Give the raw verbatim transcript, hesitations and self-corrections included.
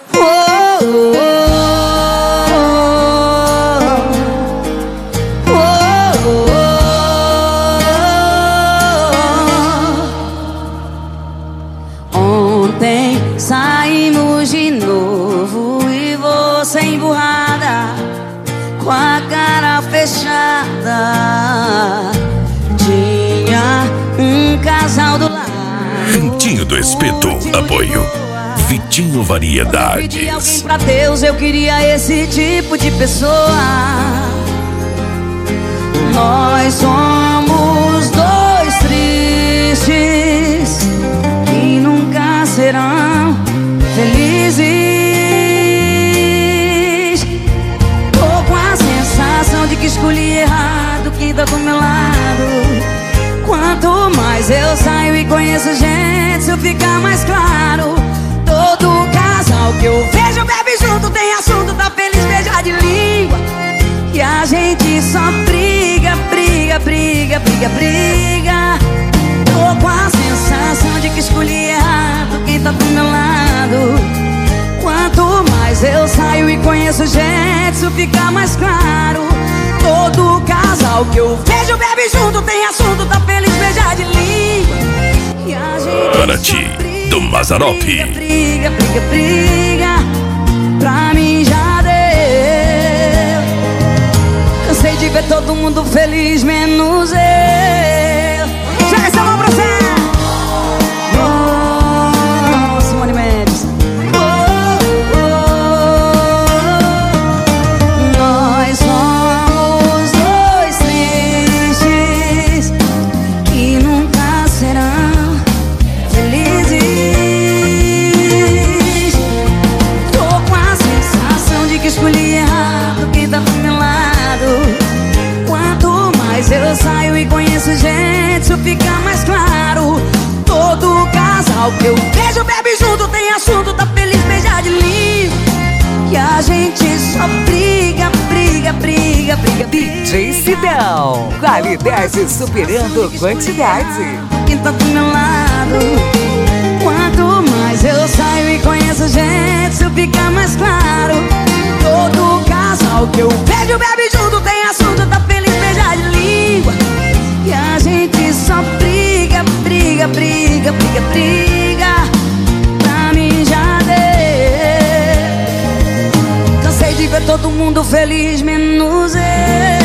Oh, oh, oh, oh, oh. Ontem saímos de novo e você emburrada, com a cara fechada. Tinha um casal do lado. Vitinho do Espeto, apoio Vitinho Variedades. Eu pedi alguém pra Deus, eu queria esse tipo de pessoa. Nós somos dois tristes que nunca serão felizes. Tô com a sensação de que escolhi errado quem tá do meu lado. Quanto mais eu saio e conheço gente, isso fica mais claro. Todo casal que eu vejo bebe junto, tem assunto, tá feliz, beija de língua. E a gente só briga, briga, briga, briga, briga. Tô com a sensação de que escolhi errado quem tá do meu lado. Quanto mais eu saio e conheço gente, isso fica mais claro. Todo casal que eu vejo bebe junto, tem assunto, tá feliz, beija de língua. E a gente Paraty, do Mazzaropi. Briga, briga, briga, briga. Pra mim já deu. Cansei de ver todo mundo feliz, menos eu. Chega essa mão pra você. Oh, Simone Mendes. Oh, oh, oh. Nós somos dois tristes que nunca serão felizes. Tô com a sensação de que escolhi errado quem tá do meu lado. Quanto mais eu saio e conheço gente, isso fica mais claro. Todo casal que eu vejo bebe junto, tem assunto, tá feliz, beija de língua. E a gente só briga, briga, briga, briga, briga. D J Sidão, qualidade superando quantidade. Quem tá do meu lado. Quanto mais eu saio e conheço gente, isso fica mais claro. Todo casal que eu vejo bebe junto, tem assunto, tá feliz, beija de língua. E a gente só briga, briga, briga, briga, briga. Pra mim já deu. Cansei de ver todo mundo feliz, menos eu.